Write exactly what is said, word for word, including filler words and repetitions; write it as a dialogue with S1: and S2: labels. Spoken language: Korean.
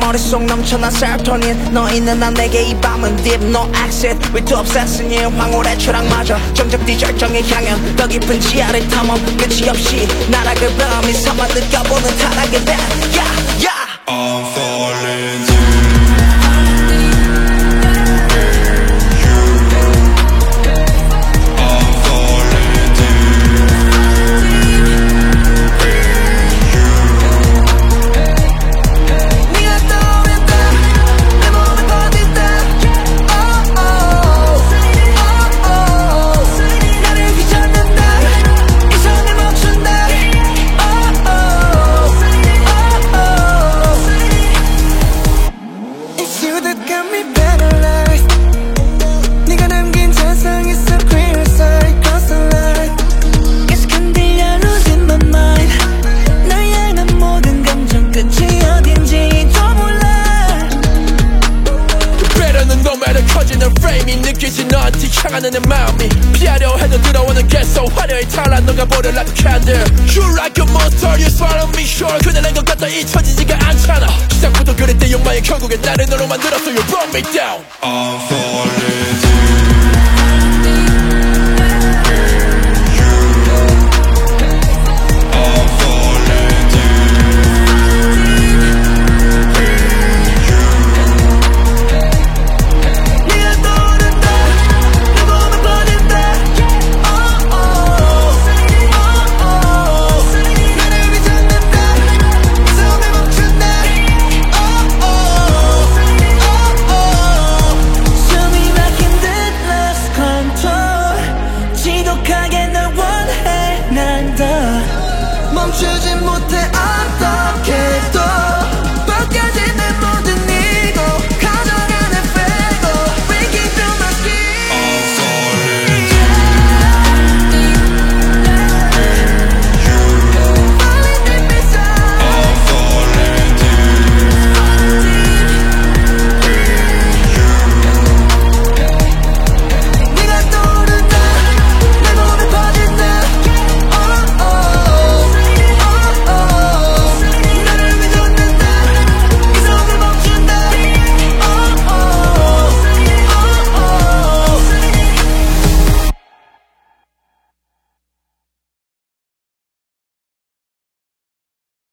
S1: 머릿속 넘쳐난 세로토닌 너 있는 난 내게 이 밤은 deep no exit with two obsessing you 황홀의 추락마저 정적 뒤절정의 향연 더 깊은 지하를 탐험 끝이 없이 나락을 바람이 삼아 느껴보는 타락의 배 yeah, yeah.
S2: I'm falling too.
S3: 느끼지 너한테 향하는 내 마음이 피하려 해도 들어오는 계속 화려히 탈라 너가 보려 like a candle You're like a monster you swallow me sure 그날 낸 것 같다 잊혀지지가 않잖아 시작부터 그랬대 욕망이 결국엔 나를 너로 만들었어 You brought me down
S2: I'm falling too.